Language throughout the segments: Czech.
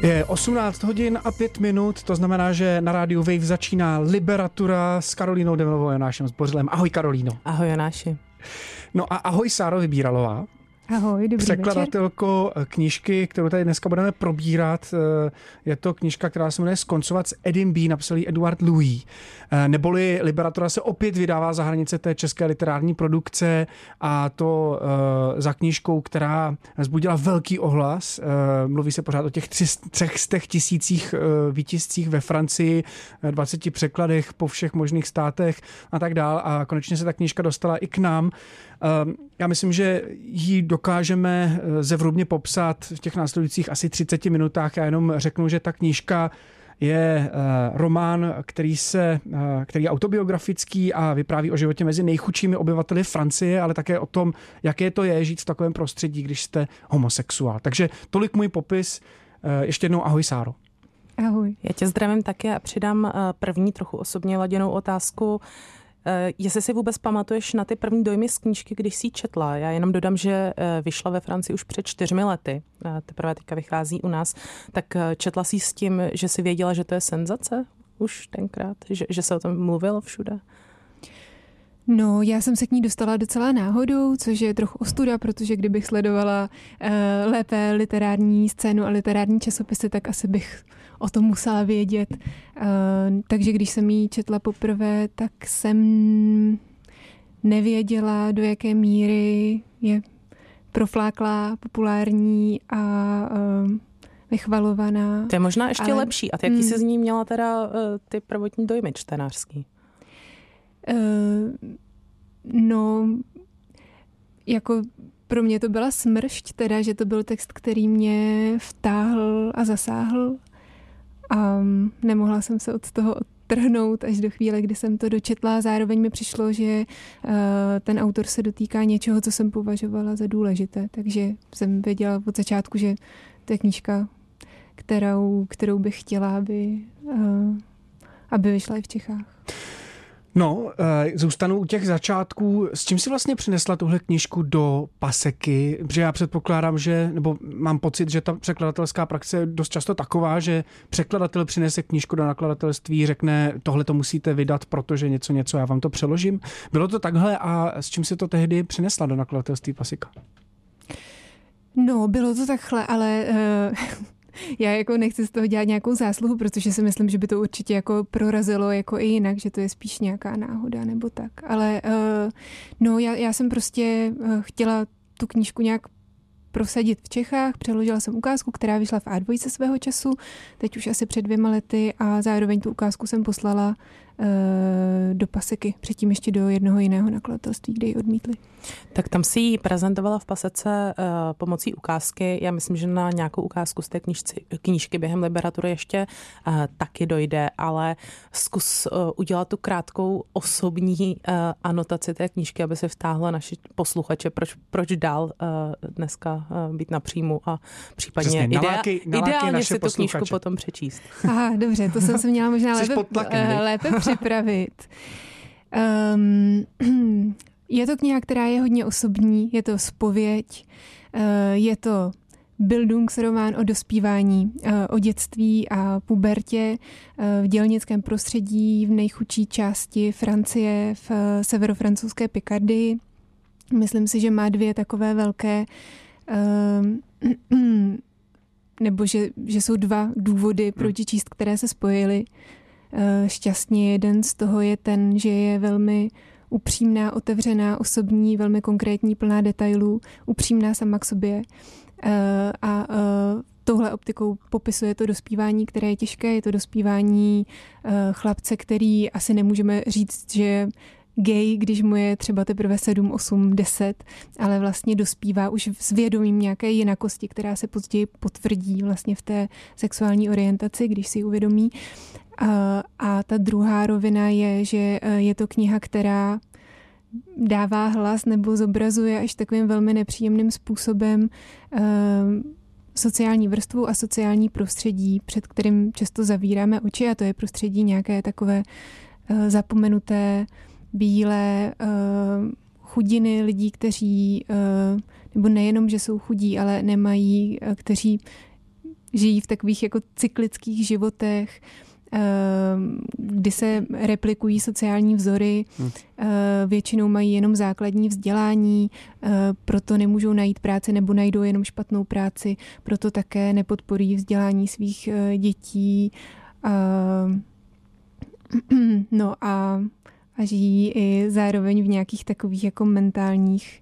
Je 18 hodin a 5 minut, to znamená, že na rádiu Wave začíná Liberatura s Karolínou Devlovou Jonášem Zbořilem. Ahoj Karolíno. Ahoj Jonáši. No a ahoj Sáro Vybíralová. Ahoj, dobrý překladatelko knížky, kterou tady dneska budeme probírat. Je to knížka, která se jmenuje Skoncovat s Edim B., napsal ji Eduard Louis. Neboli Liberatura se opět vydává za hranice té české literární produkce a to za knížkou, která vzbudila velký ohlas. Mluví se pořád o těch 300 000 výtiscích ve Francii, 20 překladech po všech možných státech a tak dál. A konečně se ta knížka dostala i k nám. Já myslím, že ji dokážeme zevrubně popsat v těch následujících asi 30 minutách. Já jenom řeknu, že ta knížka je román, který je autobiografický a vypráví o životě mezi nejchudšími obyvateli Francie, ale také o tom, jaké to je žít v takovém prostředí, když jste homosexuál. Takže tolik můj popis. Ještě jednou ahoj Sáro. Ahoj. Já tě zdravím taky a přidám první trochu osobně laděnou otázku. Jestli si vůbec pamatuješ na ty první dojmy z knížky, když jsi ji četla. Já jenom dodám, že vyšla ve Francii už před 4 lety. Teprve teďka vychází u nás. Tak četla jsi s tím, že jsi věděla, že to je senzace už tenkrát? Že se o tom mluvilo všude? No, já jsem se k ní dostala docela náhodou, což je trochu ostuda, protože kdybych sledovala lépe literární scénu a literární časopisy, tak asi bych o tom musela vědět. Takže když jsem ji četla poprvé, tak jsem nevěděla, do jaké míry je profláklá, populární a vychvalovaná. To je možná ještě lepší. A jaký jsi z ní měla teda ty prvotní dojmy čtenářský? No, jako pro mě to byla smršť, teda, že to byl text, který mě vtáhl a zasáhl a nemohla jsem se od toho odtrhnout až do chvíle, kdy jsem to dočetla. Zároveň mi přišlo, že ten autor se dotýká něčeho, co jsem považovala za důležité, takže jsem věděla od začátku, že to je knížka, kterou bych chtěla, aby vyšla i v Čechách. No, zůstanu u těch začátků. S čím si vlastně přinesla tuhle knížku do paseky? Protože já předpokládám, nebo mám pocit, že ta překladatelská praxe je dost často taková, že překladatel přinese knížku do nakladatelství, řekne, tohle to musíte vydat, protože něco, já vám to přeložím. Bylo to takhle a s čím si to tehdy přinesla do nakladatelství Pasika? No, bylo to takhle, ale... Já jako nechci z toho dělat nějakou zásluhu, protože si myslím, že by to určitě jako prorazilo jako i jinak, že to je spíš nějaká náhoda nebo tak. Ale no, já jsem prostě chtěla tu knížku nějak prosadit v Čechách. Přeložila jsem ukázku, která vyšla v A2 svého času, teď už asi před 2 lety a zároveň tu ukázku jsem poslala do Paseky, předtím ještě do jednoho jiného nakladatelství, kde ji odmítli. Tak tam si ji prezentovala v Pasece pomocí ukázky. Já myslím, že na nějakou ukázku z té knížky během Liberatury ještě taky dojde, ale zkus udělat tu krátkou osobní anotaci té knížky, aby se vtáhla naši posluchače, proč dál dneska být na příjmu a případně ideálně si tu knížku potom přečíst. Aha, dobře, to jsem se měla možná lépe připravit. Je to kniha, která je hodně osobní, je to zpověď, je to Bildungsromán o dospívání, o dětství a pubertě v dělnickém prostředí v nejchudší části Francie v severofrancouzské Pikardii. Myslím si, že má 2 takové velké, nebo že jsou 2 důvody, proč číst, které se spojily. Šťastně jeden z toho je ten, že je velmi upřímná, otevřená, osobní, velmi konkrétní, plná detailů, upřímná sama k sobě. A touhle optikou popisuje to dospívání, které je těžké. Je to dospívání chlapce, který asi nemůžeme říct, že je gay, když mu je třeba teprve 7, 8, 10, ale vlastně dospívá už s vědomím nějaké jinakosti, která se později potvrdí vlastně v té sexuální orientaci, když si ji uvědomí. A ta druhá rovina je, že je to kniha, která dává hlas nebo zobrazuje až takovým velmi nepříjemným způsobem sociální vrstvu a sociální prostředí, před kterým často zavíráme oči, a to je prostředí nějaké takové zapomenuté, bílé chudiny lidí, kteří, nebo nejenom, že jsou chudí, ale nemají, kteří žijí v takových jako cyklických životech, kdy se replikují sociální vzory, většinou mají jenom základní vzdělání, proto nemůžou najít práci nebo najdou jenom špatnou práci, proto také nepodporují vzdělání svých dětí. No a žijí i zároveň v nějakých takových jako mentálních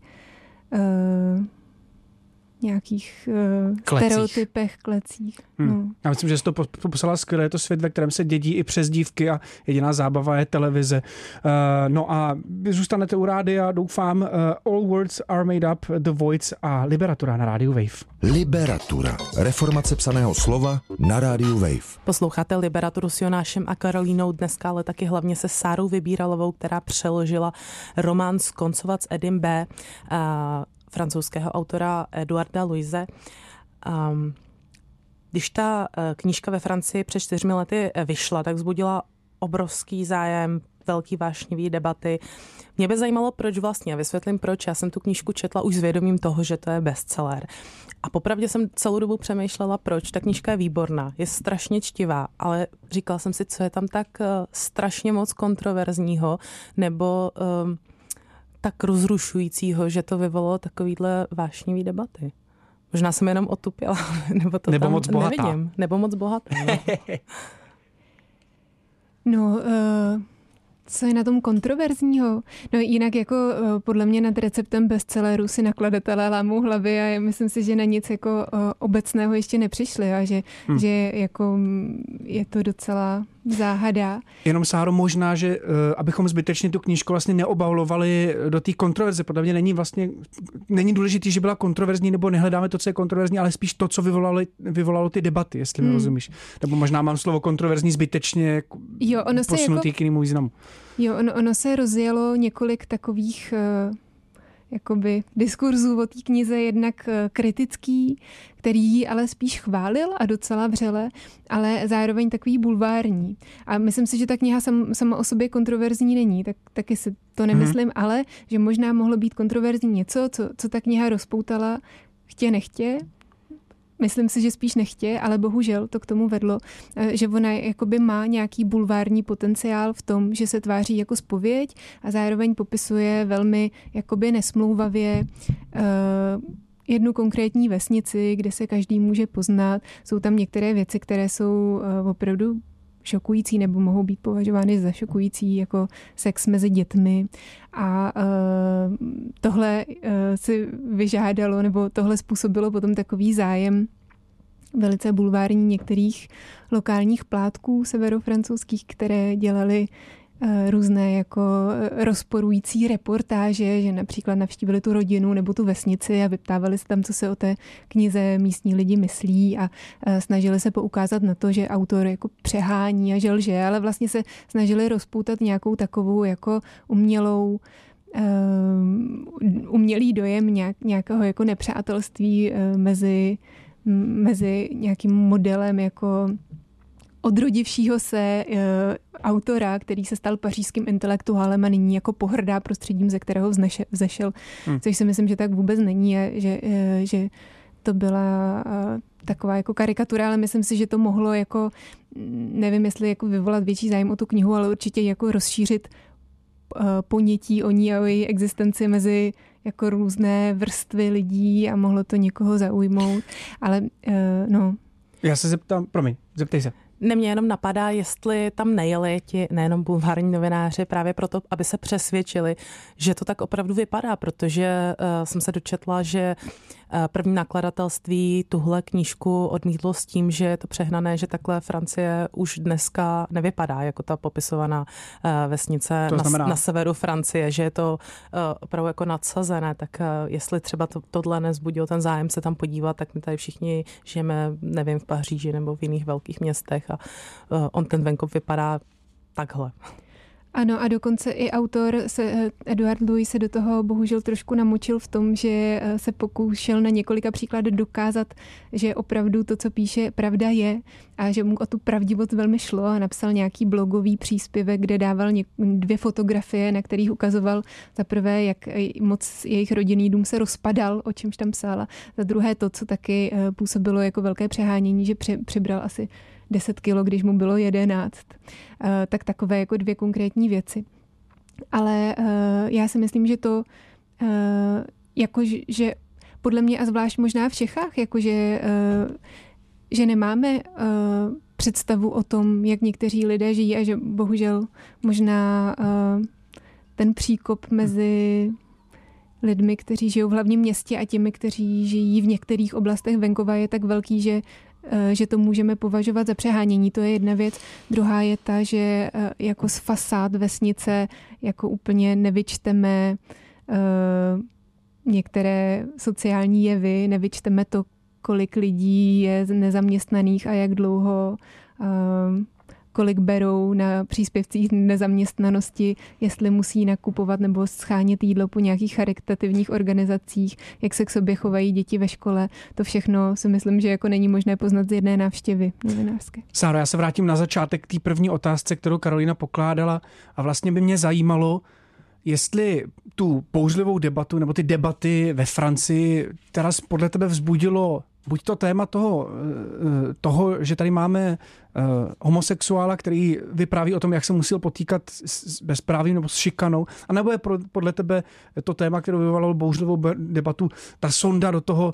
nějakých stereotypech, klecích. No. Já myslím, že jsi to popsala skvěle. Je to svět, ve kterém se dědí i přes dívky a jediná zábava je televize. No a vy zůstanete u rádia, doufám. All Words Are Made Up, The Voice a Liberatura na rádiu Wave. Liberatura. Reformace psaného slova na rádiu Wave. Posloucháte Liberaturu s Jonášem a Karolínou dneska, ale taky hlavně se Sárou Vybíralovou, která přeložila román Skoncovat s Edim B. Francouzského autora Eduarda Louise. Když ta knížka ve Francii před 4 lety vyšla, tak vzbudila obrovský zájem, velký vášnivý debaty. Mě by zajímalo, proč vlastně. Vysvětlím, proč. Já jsem tu knížku četla už s vědomím toho, že to je bestseller. A popravdě jsem celou dobu přemýšlela, proč. Ta knížka je výborná, je strašně čtivá, ale říkala jsem si, co je tam tak strašně moc kontroverzního, nebo tak rozrušujícího, že to vyvolalo takovýhle vášnivý debaty. Možná jsem jenom otupila, nebo to nebo tam moc bohatá. Nevidím. Nebo moc bohatá. No, co je na tom kontroverzního? No jinak jako podle mě nad receptem bestselleru si nakladatelé lámou hlavy a myslím si, že na nic jako obecného ještě nepřišli a že jako je to docela záhada. Jenom, Sáro, možná, že abychom zbytečně tu knížku vlastně neobalovali do té kontroverze. Podle mě není důležitý, že byla kontroverzní, nebo nehledáme to, co je kontroverzní, ale spíš to, co vyvolalo ty debaty, jestli mi rozumíš. Nebo možná mám slovo kontroverzní zbytečně posunutý k jinému významu. Jo, ono se rozjelo několik takových jakoby diskurzů o té knize, jednak kritický, který ji ale spíš chválil a docela vřele, ale zároveň takový bulvární. A myslím si, že ta kniha sama o sobě kontroverzní není, tak taky si to nemyslím, ale že možná mohlo být kontroverzní něco, co ta kniha rozpoutala chtě nechtě. Myslím si, že spíš nechtě, ale bohužel to k tomu vedlo, že ona jakoby má nějaký bulvární potenciál v tom, že se tváří jako zpověď a zároveň popisuje velmi jakoby nesmlouvavě jednu konkrétní vesnici, kde se každý může poznat. Jsou tam některé věci, které jsou opravdu šokující nebo mohou být považovány za šokující, jako sex mezi dětmi. A tohle si vyžádalo, nebo tohle způsobilo potom takový zájem velice bulvární některých lokálních plátků severofrancouzských, které dělali různé jako rozporující reportáže, že například navštívili tu rodinu nebo tu vesnici a vyptávali se tam, co se o té knize místní lidi myslí a snažili se poukázat na to, že autor jako přehání a že lže, ale vlastně se snažili rozpoutat nějakou takovou jako umělý dojem nějakého jako nepřátelství mezi nějakým modelem jako odrodivšího se autora, který se stal pařížským intelektuálem a nyní jako pohrdá prostředím, ze kterého vzešel. Což si myslím, že tak vůbec není, že to byla taková jako karikatura, ale myslím si, že to mohlo jako, nevím, jestli jako vyvolat větší zájem o tu knihu, ale určitě jako rozšířit ponětí o ní a o její existenci mezi jako různé vrstvy lidí a mohlo to někoho zaujmout. Ale no. Já se zeptám, zeptej se. Mě jenom napadá, jestli tam nejeli ti nejenom bulvární novináři právě proto, aby se přesvědčili, že to tak opravdu vypadá, protože jsem se dočetla, že první nakladatelství tuhle knížku odmítlo s tím, že je to přehnané, že takhle Francie už dneska nevypadá jako ta popisovaná vesnice na severu Francie, že je to opravdu jako nadsazené, tak jestli třeba tohle nezbudilo ten zájem se tam podívat, tak my tady všichni žijeme, nevím, v Paříži nebo v jiných velkých městech a on ten venkov vypadá takhle. Ano, a dokonce i autor Edouard Louis se do toho bohužel trošku namočil v tom, že se pokoušel na několika příkladech dokázat, že opravdu to, co píše, pravda je a že mu o tu pravdivost velmi šlo a napsal nějaký blogový příspěvek, kde dával 2 fotografie, na kterých ukazoval za prvé, jak moc jejich rodinný dům se rozpadal, o čemž tam psala, za druhé to, co taky působilo jako velké přehánění, že přibral asi 10 kilo, když mu bylo 11. Tak takové jako 2 konkrétní věci. Ale já si myslím, že to že podle mě a zvlášť možná v Čechách, jakože že nemáme představu o tom, jak někteří lidé žijí a že bohužel možná ten příkop mezi lidmi, kteří žijou v hlavním městě a těmi, kteří žijí v některých oblastech venkova, je tak velký, že to můžeme považovat za přehánění. To je jedna věc. Druhá je ta, že jako z fasád vesnice jako úplně nevyčteme některé sociální jevy, nevyčteme to, kolik lidí je nezaměstnaných a jak dlouho, kolik berou na příspěvcích nezaměstnanosti, jestli musí nakupovat nebo schánět jídlo po nějakých charitativních organizacích, jak se k sobě chovají děti ve škole. To všechno si myslím, že jako není možné poznat z jedné návštěvy novinářské. Sáro, já se vrátím na začátek k té první otázce, kterou Karolina pokládala a vlastně by mě zajímalo, jestli tu bouřlivou debatu nebo ty debaty ve Francii teraz podle tebe vzbudilo buď to téma toho, že tady máme homosexuála, který vypráví o tom, jak se musel potýkat s bezprávím nebo s šikanou, anebo je podle tebe to téma, které vyvolalo bouřlivou debatu, ta sonda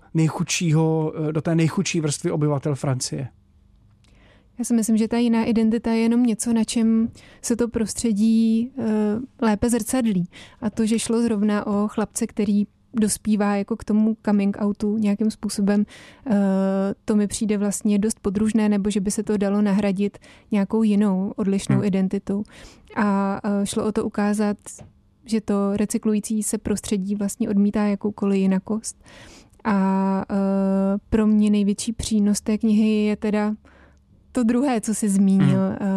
do té nejchudší vrstvy obyvatel Francie? Já si myslím, že ta jiná identita je jenom něco, na čem se to prostředí lépe zrcadlí. A to, že šlo zrovna o chlapce, který dospívá jako k tomu coming outu nějakým způsobem, to mi přijde vlastně dost podružné, nebo že by se to dalo nahradit nějakou jinou odlišnou identitou. A šlo o to ukázat, že to recyklující se prostředí vlastně odmítá jakoukoliv jinakost. A pro mě největší přínos té knihy je teda to druhé, co jsi zmínil.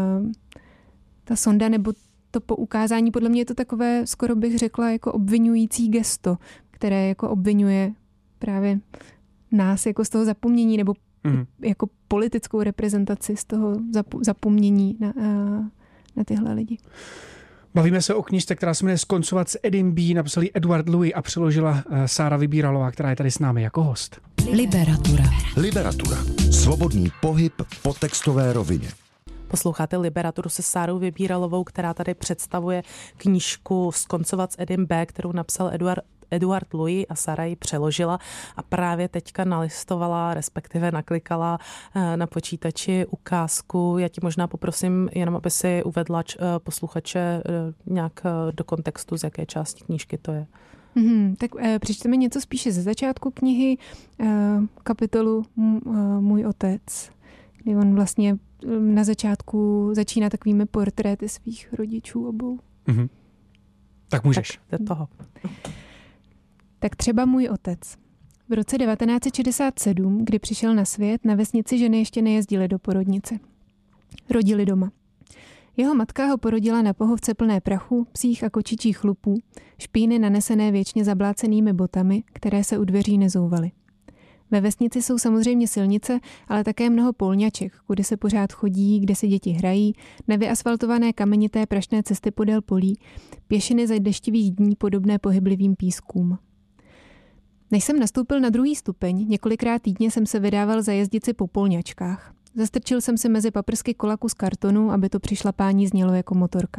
Ta sonda nebo to poukázání, podle mě je to takové, skoro bych řekla, jako obvinující gesto, které jako obvinuje právě nás jako z toho zapomnění nebo jako politickou reprezentaci z toho zapomnění na tyhle lidi. Bavíme se o knížce, která se jmenuje Skoncovat s Edim B. Napsal Edouard Louis a přeložila Sára Vybíralová, která je tady s námi jako host. Liberatura. Svobodný pohyb po textové rovině. Posloucháte Liberaturu se Sárou Vybíralovou, která tady představuje knížku Skoncovat s Edim B., kterou napsal Edouard Louis a Sára ji přeložila a právě teďka nalistovala, respektive naklikala na počítači ukázku. Já ti možná poprosím jenom, aby si uvedla posluchače nějak do kontextu, z jaké části knížky to je. Tak přečteme něco spíše ze začátku knihy, kapitolu Můj otec, kdy on vlastně na začátku začíná takovými portréty svých rodičů obou. Tak můžeš. Tak do toho. Tak třeba můj otec. V roce 1967, kdy přišel na svět, na vesnici ženy ještě nejezdily do porodnice. Rodili doma. Jeho matka ho porodila na pohovce plné prachu, psích a kočičích chlupů, špíny nanesené věčně zablácenými botami, které se u dveří nezouvaly. Ve vesnici jsou samozřejmě silnice, ale také mnoho polňaček, kudy se pořád chodí, kde si děti hrají, nevyasfaltované kamenité prašné cesty podél polí, pěšiny za deštivých dní podobné pohyblivým pískům. Než jsem nastoupil na 2. stupeň, několikrát týdně jsem se vydával za jezdici po polňačkách. Zastrčil jsem si mezi paprsky kola kus kartonu, aby to přišlapání znělo jako motorka.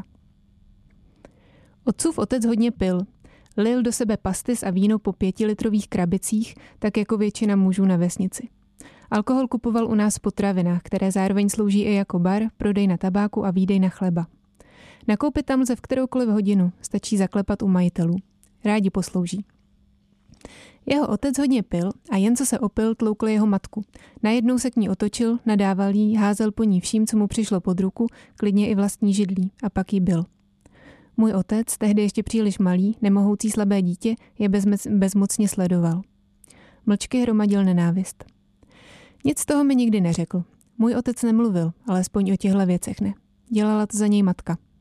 Otcův otec hodně pil. Lil do sebe pastis a víno po 5litrových krabicích, tak jako většina mužů na vesnici. Alkohol kupoval u nás v potravinách, které zároveň slouží i jako bar, prodejna tabáku a výdejna chleba. Nakoupit tam lze v kteroukoliv hodinu, stačí zaklepat u majitelů. Rádi poslouží. Jeho otec hodně pil a jen co se opil, tloukl jeho matku. Najednou se k ní otočil, nadával jí, házel po ní vším, co mu přišlo pod ruku, klidně i vlastní židlí, a pak jí bil. Můj otec, tehdy ještě příliš malý, nemohoucí slabé dítě, je bezmocně sledoval. Mlčky hromadil nenávist. Nic z toho mi nikdy neřekl. Můj otec nemluvil, alespoň o těchto věcech ne. Dělala to za něj matka.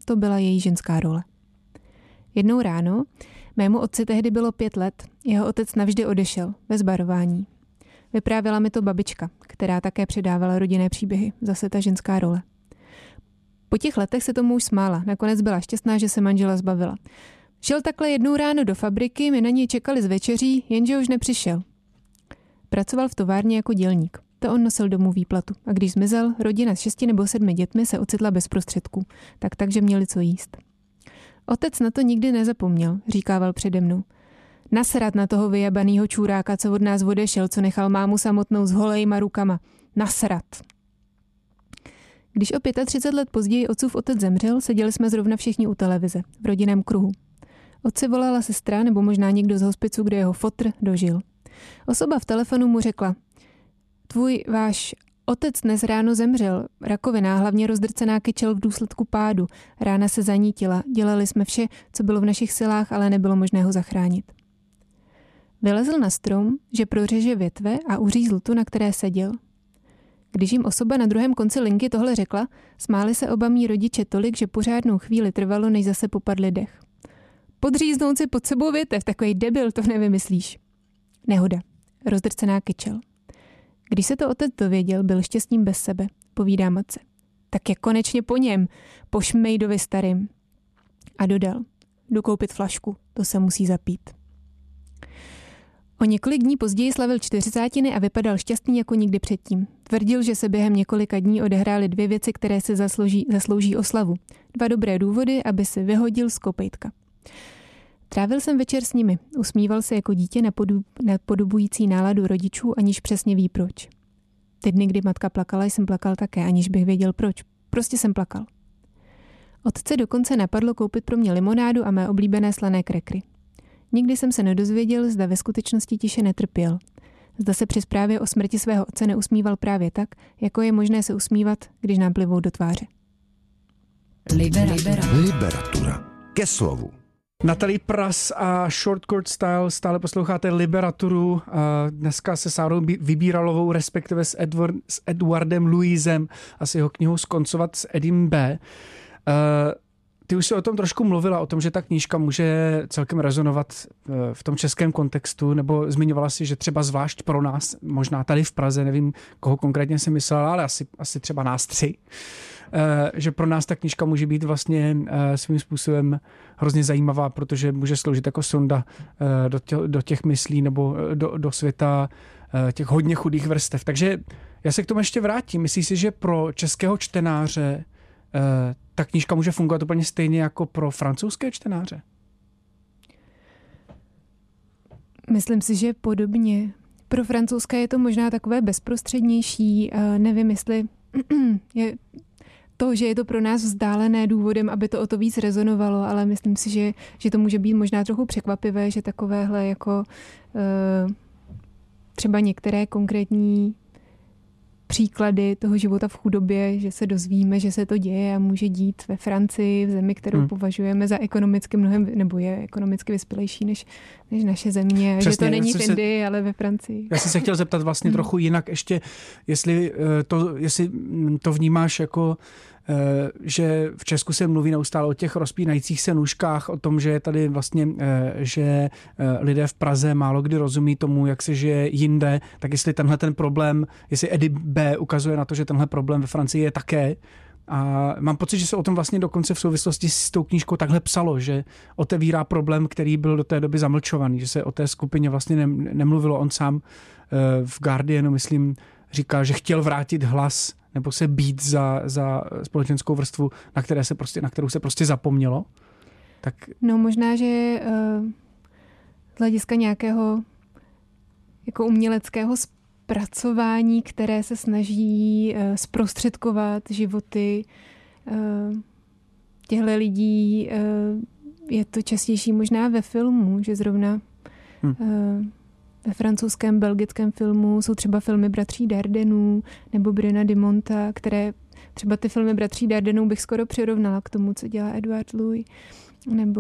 To byla její ženská role. Jednou ráno, mému otci tehdy bylo 5 let, jeho otec navždy odešel, bez barování. Vyprávěla mi to babička, která také předávala rodinné příběhy, zase ta ženská role. Po těch letech se tomu už smála, nakonec byla šťastná, že se manžela zbavila. Šel takhle jednou ráno do fabriky, my na něj čekali z večeří, jenže už nepřišel. Pracoval v továrně jako dělník. To on nosil domů výplatu. A když zmizel, rodina s 6 nebo 7 dětmi se ocitla bez prostředků, takže měli co jíst. Otec na to nikdy nezapomněl, říkával přede mnou. Nasrat na toho vyjebanýho čůráka, co od nás odešel, co nechal mámu samotnou s holejma rukama. Nasrat. Když o 35 let později otcův otec zemřel, seděli jsme zrovna všichni u televize, v rodinném kruhu. Otci volala sestra nebo možná někdo z hospicu, kde jeho fotr dožil. Osoba v telefonu mu řekla: váš otec dnes ráno zemřel, rakovina, hlavně rozdrcená kyčel v důsledku pádu. Rána se zanítila, dělali jsme vše, co bylo v našich silách, ale nebylo možné ho zachránit. Vylezl na strom, že prořeže větve a uřízl tu, na které seděl. Když jim osoba na druhém konci linky tohle řekla, smáli se oba mí rodiče tolik, že pořádnou chvíli trvalo, než zase popadli dech. Podříznout si pod sebou větev, takovej debil, to nevymyslíš. Nehoda. Rozdrcená kyčel. Když se to otec dověděl, byl šťastným bez sebe, povídá matce. Tak je konečně po něm, po šmejdovi starým. A dodal: jdu koupit flašku, to se musí zapít. O několik dní později slavil 40 a vypadal šťastný jako nikdy předtím. Tvrdil, že se během několika dní odehrály 2 věci, které se zaslouží oslavu. 2 dobré důvody, aby se vyhodil z kopejtka. Trávil jsem večer s nimi. Usmíval se jako dítě napodobující náladu rodičů, aniž přesně ví proč. Ty dny, kdy matka plakala, jsem plakal také, aniž bych věděl proč. Prostě jsem plakal. Otce dokonce napadlo koupit pro mě limonádu a mé oblíbené slané krekry. Nikdy jsem se nedozvěděl, zda ve skutečnosti tiše netrpěl. Zda se při zprávě o smrti svého otce neusmíval právě tak, jako je možné se usmívat, když nám plivou do tváře. Liberatura. Ke slovu. Natalie Prass a Short Court Style, stále posloucháte Liberaturu. Dneska se Sárou Vybíralovou, respektive s Edwardem Louisem a s jeho knihou Skoncovat s Edim B. Ty už si o tom trošku mluvila, o tom, že ta knížka může celkem rezonovat v tom českém kontextu, nebo zmiňovala si, že třeba zvlášť pro nás, možná tady v Praze, nevím, koho konkrétně si myslela, ale asi třeba nás 3, že pro nás ta knížka může být vlastně svým způsobem hrozně zajímavá, protože může sloužit jako sonda do těch myslí nebo do světa těch hodně chudých vrstev. Takže já se k tomu ještě vrátím. Myslíš si, že pro českého čtenáře ta knížka může fungovat úplně stejně jako pro francouzské čtenáře? Myslím si, že podobně. Pro francouzské je to možná takové bezprostřednější. Nevím, jestli je to, že je to pro nás vzdálené důvodem, aby to o to víc rezonovalo, ale myslím si, že to může být možná trochu překvapivé, že takovéhle jako třeba některé konkrétní příklady toho života v chudobě, že se dozvíme, že se to děje a může dít ve Francii, v zemi, kterou považujeme za ekonomicky nebo je ekonomicky vyspělejší než naše země. Přesně, že to není v Indii, ale ve Francii. Já jsem se chtěl zeptat vlastně trochu jinak ještě, jestli to vnímáš jako, že v Česku se mluví neustále o těch rozpínajících se nůžkách, o tom, že je tady vlastně, že lidé v Praze málo kdy rozumí tomu, jak se žije jinde, tak jestli tenhle ten problém, jestli Edim B. ukazuje na to, že tenhle problém ve Francii je také. A mám pocit, že se o tom vlastně dokonce v souvislosti s tou knížkou takhle psalo, že otevírá problém, který byl do té doby zamlčovaný, že se o té skupině vlastně nemluvilo. On sám v Guardianu, myslím, říkal, že chtěl vrátit hlas nebo se bít za společenskou vrstvu, na kterou se prostě zapomnělo. Tak... No možná, že z hlediska nějakého jako uměleckého zpracování, které se snaží zprostředkovat životy těchto lidí, je to častější možná ve filmu, že zrovna ve francouzském, belgickém filmu jsou třeba filmy Bratří Dardenů nebo Bruna Dimonta, které třeba ty filmy Bratří Dardenů bych skoro přirovnala k tomu, co dělá Edward Louis, nebo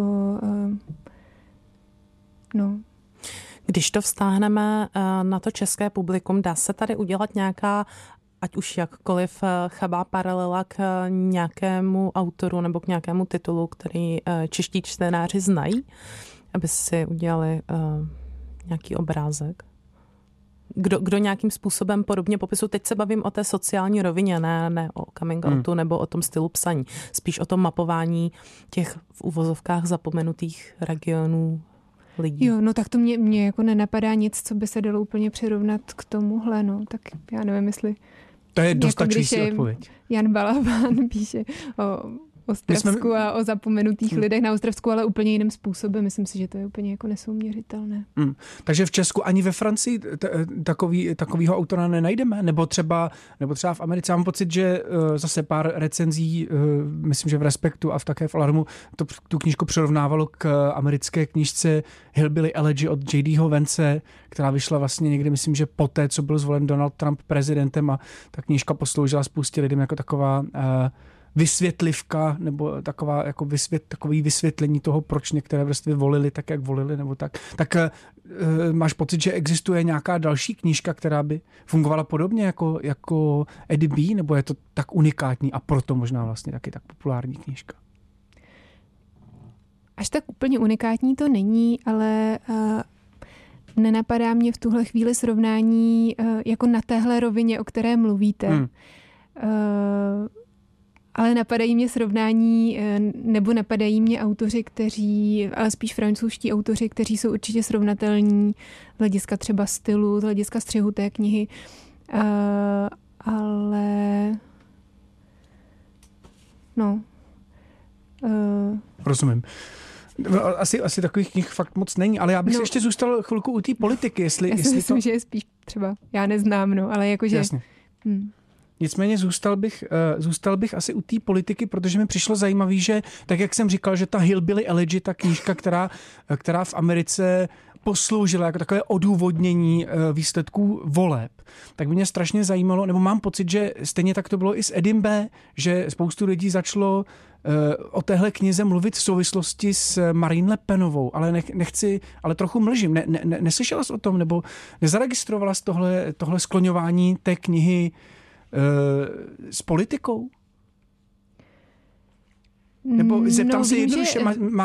Když to vztáhneme na to české publikum, dá se tady udělat nějaká ať už jakkoliv chabá paralela k nějakému autoru nebo k nějakému titulu, který čeští čtenáři znají, aby si udělali nějaký obrázek. Kdo nějakým způsobem podobně popisuje. Teď se bavím o té sociální rovině, ne o coming outu nebo o tom stylu psaní. Spíš o tom mapování těch v uvozovkách zapomenutých regionů lidí. Jo, no tak to mě jako nenapadá nic, co by se dalo úplně přirovnat k tomuhle, no. Tak já nevím, jestli... To je dostačující jako odpověď. Jan Balabán píše o Ostravsku a o zapomenutých lidech na Ostravsku, ale úplně jiným způsobem. Myslím si, že to je úplně jako nesouměřitelné. Takže v Česku ani ve Francii takovýho autora nenajdeme? Nebo třeba v Americe? Mám pocit, že zase pár recenzí, myslím, že v Respektu a také v Alarmu tu knížku přirovnávalo k americké knížce Hillbilly Elegy od J.D.ho Vance, která vyšla vlastně někdy, myslím, že poté, co byl zvolen Donald Trump prezidentem, a ta knížka posloužila spoustě lidem jako taková vysvětlivka nebo takový vysvětlení toho, proč některé vrstvy volili tak, jak volili, nebo tak. Tak máš pocit, že existuje nějaká další knížka, která by fungovala podobně jako Eddie B., nebo je to tak unikátní a proto možná vlastně taky tak populární knížka? Až tak úplně unikátní to není, ale nenapadá mě v tuhle chvíli srovnání jako na téhle rovině, o které mluvíte. Ale napadají mě srovnání, nebo napadají mě autoři, ale spíš francouzští autoři, kteří jsou určitě srovnatelní z hlediska třeba stylu, z hlediska střihu té knihy. Ale no. Rozumím. Asi takových knih fakt moc není, ale já bych si ještě zůstal chvilku u té politiky. Já si myslím, že je spíš třeba, já neznám, ale jakože... Jasně. Nicméně zůstal bych asi u té politiky, protože mi přišlo zajímavý, že tak jak jsem říkal, že ta Hillbilly Elegy, ta knížka, která v Americe posloužila jako takové odůvodnění výsledků voleb, tak mě strašně zajímalo, nebo mám pocit, že stejně tak to bylo i s Edim B., že spoustu lidí začalo o téhle knize mluvit v souvislosti s Marine Le Penovou, ale trochu mlžím. Neslyšela jsi o tom, nebo nezaregistrovala jsi tohle skloňování té knihy s politikou? Nebo zeptám se jednoduše,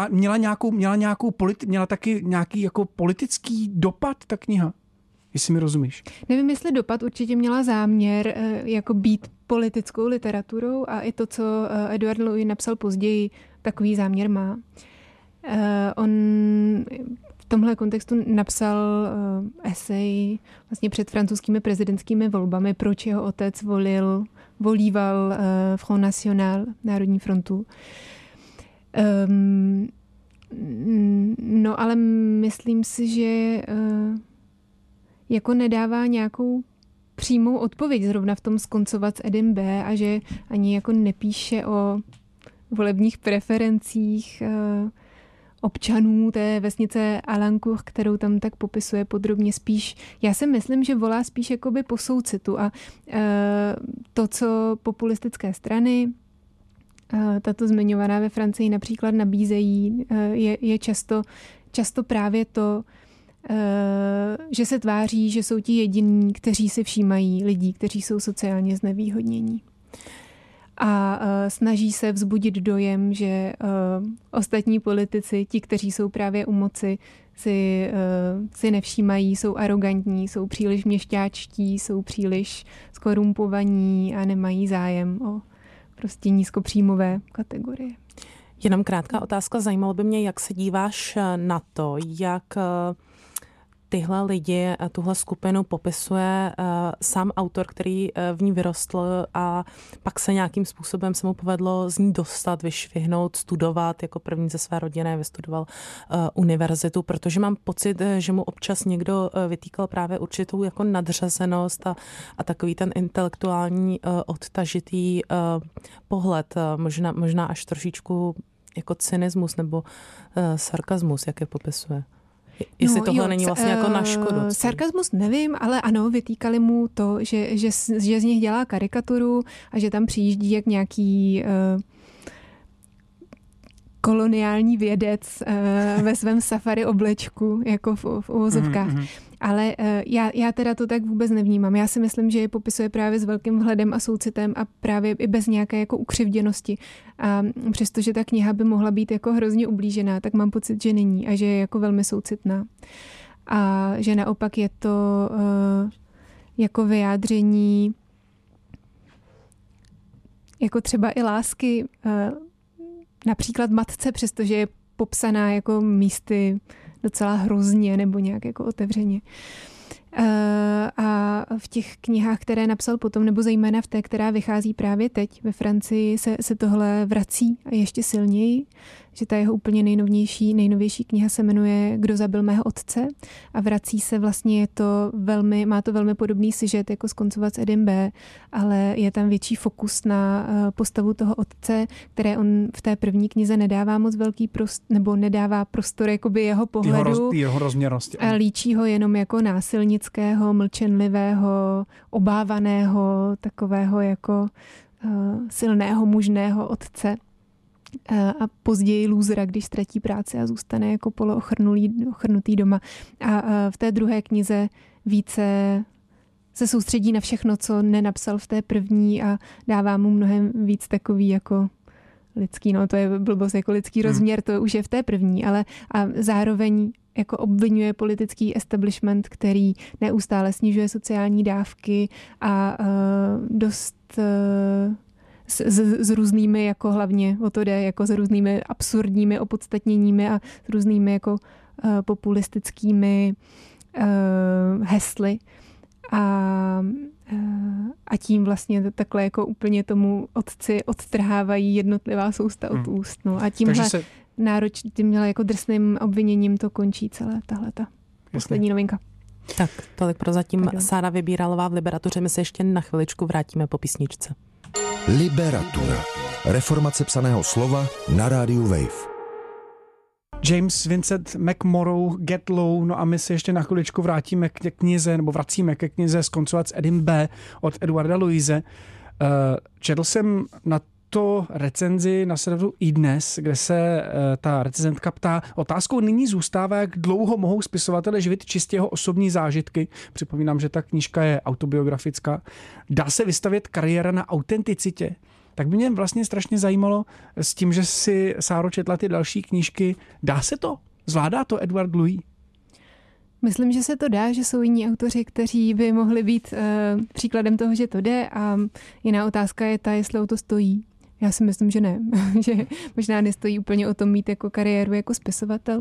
měla taky nějaký jako politický dopad ta kniha? Jestli mi rozumíš. Nevím, jestli dopad, určitě měla záměr jako být politickou literaturou a i to, co Edouard Louis napsal později, takový záměr má. On v tomhle kontextu napsal esej vlastně před francouzskými prezidentskými volbami, proč jeho otec volíval Front National, Národní frontu. No ale myslím si, že jako nedává nějakou přímou odpověď zrovna v tom skoncovat s Edim B. a že ani jako nepíše o volebních preferencích občanů té vesnice Alincourt, kterou tam tak popisuje podrobně spíš. Já si myslím, že volá spíš jakoby po soucitu a to, co populistické strany, tato zmiňovaná ve Francii například nabízejí, je často právě to, že se tváří, že jsou ti jediní, kteří si všímají lidí, kteří jsou sociálně znevýhodnění. A snaží se vzbudit dojem, že ostatní politici, ti, kteří jsou právě u moci, si nevšímají, jsou arrogantní, jsou příliš měšťáčtí, jsou příliš skorumpovaní a nemají zájem o prostě nízkopříjmové kategorie. Jenom krátká otázka, zajímalo by mě, jak se díváš na to, jak tyhle lidi, tuhle skupinu popisuje sám autor, který v ní vyrostl a pak se nějakým způsobem se mu povedlo z ní dostat, vyšvihnout, studovat, jako první ze své rodiny vystudoval univerzitu, protože mám pocit, že mu občas někdo vytýkal právě určitou jako nadřazenost a takový ten intelektuální odtažitý pohled, možná až trošičku jako cynismus nebo sarkazmus, jak je popisuje. Jestli tohle není vlastně jako na škodu. Sarkazmus nevím, ale ano, vytýkali mu to, že z nich dělá karikaturu a že tam přijíždí jak nějaký koloniální vědec ve svém safari oblečku, jako v uvozovkách. Ale já teda to tak vůbec nevnímám. Já si myslím, že je popisuje právě s velkým vhledem a soucitem a právě i bez nějaké jako ukřivděnosti. A přestože ta kniha by mohla být jako hrozně ublížená, tak mám pocit, že není a že je jako velmi soucitná. A že naopak je to jako vyjádření jako třeba i lásky například matce, přestože je popsaná jako místy docela hrozně nebo nějak jako otevřeně. A v těch knihách, které napsal potom, nebo zejména v té, která vychází právě teď ve Francii, se tohle vrací a ještě silněji, že ta jeho úplně nejnovější kniha se jmenuje Kdo zabil mého otce a vrací se vlastně má to velmi podobný sižet jako Skoncovat s Edim B., ale je tam větší fokus na postavu toho otce, které on v té první knize nedává moc velký nebo nedává prostor jakoby jeho pohledu. Jeho rozměrnosti. A líčí ho jenom jako násilnického, mlčenlivého, obávaného, takového jako silného, mužného otce. A později lůzra, když ztratí práci a zůstane jako poloochrnutý doma. A v té druhé knize více se soustředí na všechno, co nenapsal v té první a dává mu mnohem víc takový jako lidský, no to je blbost, jako lidský rozměr, to už je v té první, ale a zároveň jako obvinuje politický establishment, který neustále snižuje sociální dávky a dost s různými, jako hlavně o to jde, jako s různými absurdními opodstatněními a s různými jako populistickými hesly. A tím vlastně takhle jako úplně tomu otci odtrhávají jednotlivá sousta od úst. No. A tímhle tímhle jako drsným obviněním to končí celé tahleta poslední novinka. Tak, tolik prozatím Sára Vybíralová v Liberatuře. My se ještě na chviličku vrátíme po písničce. Liberatura. Reformace psaného slova na rádiu Wave. James Vincent McMorrow, Get Low, no a my se ještě na chviličku vracíme ke knize Skoncovat s Edim B. od Eduarda Louise. Četl jsem na to recenzi na serveru iDnes, kde se ta recenzentka ptá, otázkou nyní zůstává, jak dlouho mohou spisovatele živit čistě jeho osobní zážitky. Připomínám, že ta knížka je autobiografická. Dá se vystavět kariéra na autenticitě? Tak by mě vlastně strašně zajímalo s tím, že si Sáro četla ty další knížky. Dá se to? Zvládá to Edward Louis? Myslím, že se to dá, že jsou jiní autoři, kteří by mohli být příkladem toho, že to jde a jiná otázka je ta, jestli o to stojí. Já si myslím, že ne. Že možná nestojí úplně o tom mít jako kariéru jako spisovatel.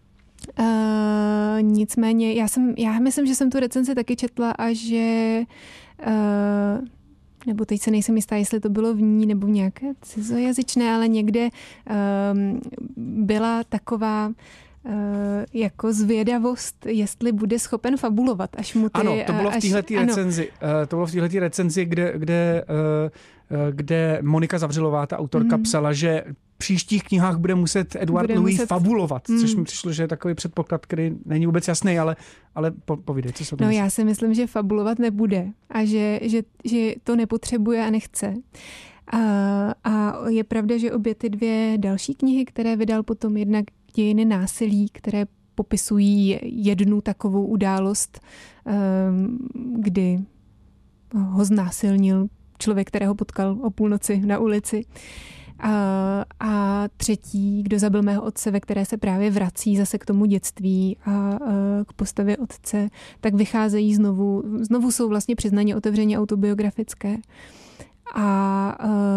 Nicméně, já myslím, že jsem tu recenzi taky četla a že nebo teď se nejsem jistá, jestli to bylo v ní nebo v nějaké cizojazyčné, ale někde byla taková jako zvědavost, jestli bude schopen fabulovat, až mu ty... Ano, to bylo v téhletý recenzi. To bylo v téhletý recenzi, kde Monika Zavřilová, ta autorka, psala, že v příštích knihách bude muset Edward Louis fabulovat, což mi přišlo, že je takový předpoklad, který není vůbec jasný, ale povídej, co se o tom myslí. Já si myslím, že fabulovat nebude a že to nepotřebuje a nechce. A je pravda, že obě ty dvě další knihy, které vydal potom, jednak Dějiny násilí, které popisují jednu takovou událost, kdy ho znásilnil člověk, kterého potkal o půlnoci na ulici. A třetí, Kdo zabil mého otce, ve které se právě vrací zase k tomu dětství a k postavě otce, tak vycházejí znovu jsou vlastně přiznaně otevřeně autobiografické. A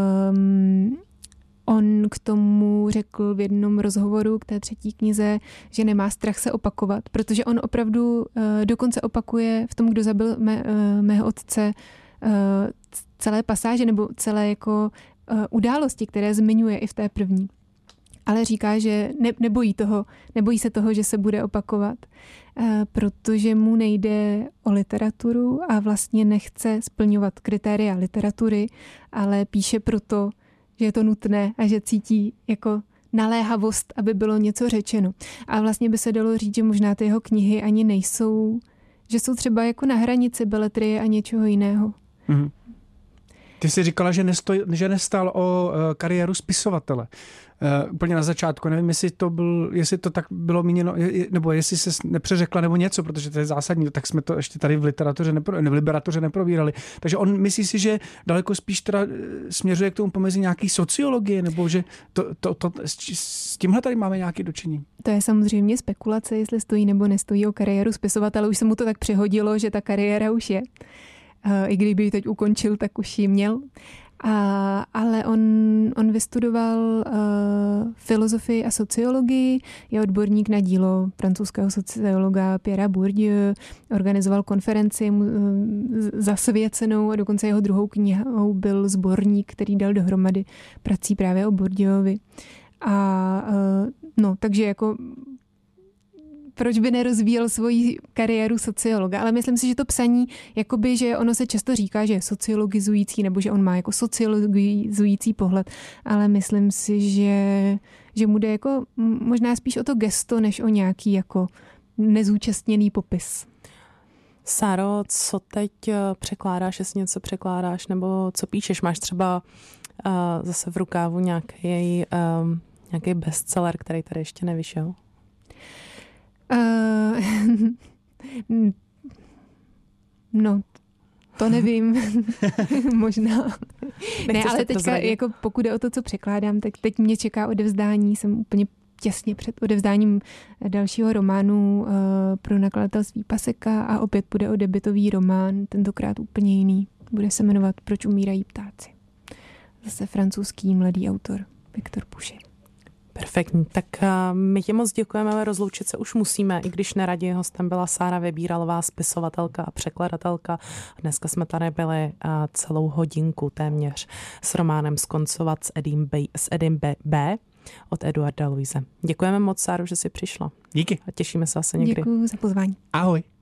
on k tomu řekl v jednom rozhovoru k té třetí knize, že nemá strach se opakovat, protože on opravdu dokonce opakuje v tom, Kdo zabil mého otce, celé pasáže nebo celé jako události, které zmiňuje i v té první. Ale říká, že nebojí se toho, že se bude opakovat, protože mu nejde o literaturu a vlastně nechce splňovat kritéria literatury, ale píše proto, že je to nutné a že cítí jako naléhavost, aby bylo něco řečeno. A vlastně by se dalo říct, že možná ty jeho knihy ani nejsou, že jsou třeba jako na hranici beletrie a něčeho jiného. Mm. Ty jsi říkala, že nestál o kariéru spisovatele. Úplně na začátku, nevím, jestli to tak bylo míněno, nebo jestli se nepřeřekla nebo něco, protože to je zásadní, tak jsme to ještě tady v literatuře neprobírali. Takže on myslí si, že daleko spíš teda směřuje k tomu pomezi nějaký sociologie, nebo že s tímhle tady máme nějaké dočinění. To je samozřejmě spekulace, jestli stojí nebo nestojí o kariéru spisovatele. Už se mu to tak přehodilo, že ta kariéra už je. I kdyby ji teď ukončil, tak už ji měl. Ale on vystudoval filozofii a sociologii, je odborník na dílo francouzského sociologa Pierra Bourdieu, organizoval konferenci zasvěcenou a dokonce jeho druhou knihou byl sborník, který dal dohromady prací právě o Bourdieuovi. Takže jako proč by nerozvíjel svoji kariéru sociologa, ale myslím si, že to psaní, jakoby, že ono se často říká, že je sociologizující, nebo že on má jako sociologizující pohled, ale myslím si, že mu jde jako možná spíš o to gesto, než o nějaký jako nezúčastněný popis. Sáro, co teď překládáš, jestli něco překládáš, nebo co píšeš? Máš třeba zase v rukávu nějaký bestseller, který tady ještě nevyšel? No, to nevím. Možná. Ne, ale teďka, jako pokud jde o to, co překládám, tak teď mě čeká odevzdání. Jsem úplně těsně před odevzdáním dalšího románu pro nakladatelství Paseka a opět bude o debutový román, tentokrát úplně jiný. Bude se jmenovat Proč umírají ptáci. Zase francouzský mladý autor Viktor Puši. Perfektní, tak my tě moc děkujeme, ale rozloučit se už musíme, i když neradi hostem byla Sára Vybíralová, spisovatelka a překladatelka. Dneska jsme tady byli celou hodinku téměř s románem Skoncovat s Edim B. od Eduarda Luise. Děkujeme moc, Sáro, že jsi přišla. Díky. A těšíme se zase někdy. Děkuju za pozvání. Ahoj.